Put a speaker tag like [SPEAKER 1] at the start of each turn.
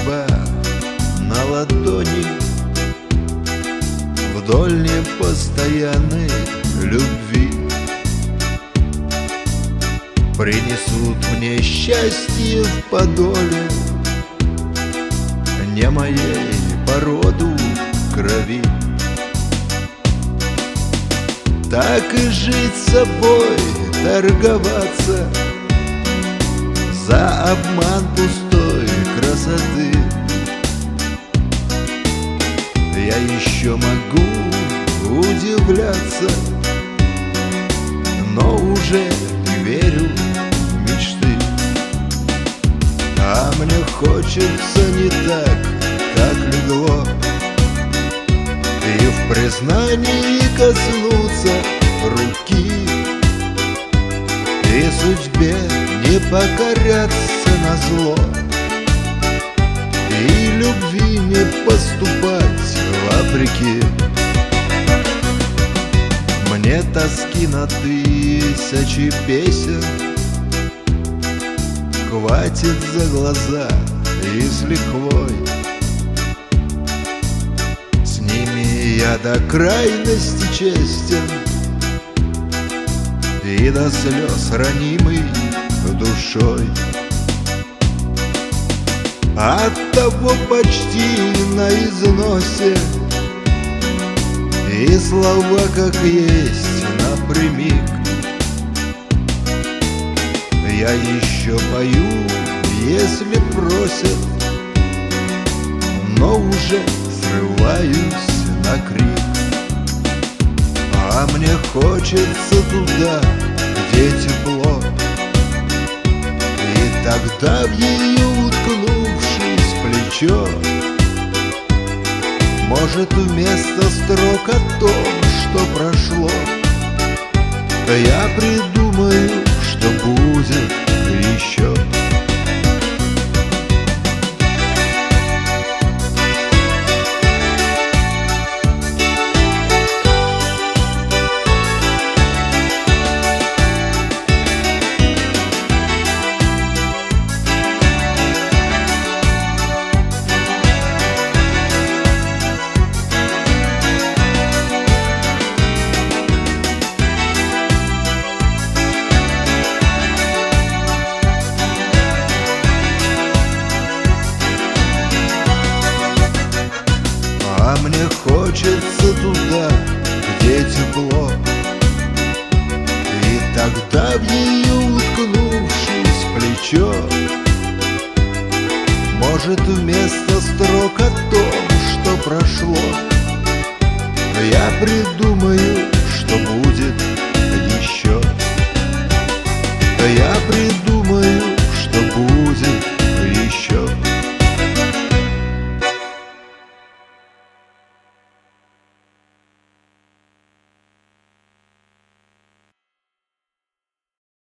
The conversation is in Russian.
[SPEAKER 1] судьба на ладони вдоль непостоянной любви. Принесут мне счастье в подоле не моей по роду крови. Так и жить собой, торговаться за обман пустой красоты. Я еще могу удивляться, но уже не верю в мечты. А мне хочется не так, как легло, и в признании коснуться руки, и судьбе не покоряться назло, и любви не поступать вопреки. Мне тоски на тысячи песен хватит за глаза и с лихвой. С ними я до крайности честен и до слез ранимый душой. Оттого почти на износе и слова как есть напрямик. Я еще пою, если просят, но уже срываюсь на крик. А мне хочется туда, где тепло, и тогда в ее уткнувшись плечо, может, вместо строк о том, что прошло, я придумаю, что будет еще. А мне хочется туда, где тепло, и тогда в ее уткнувшись плечо, может, вместо строк о том, что прошло, я придумаю,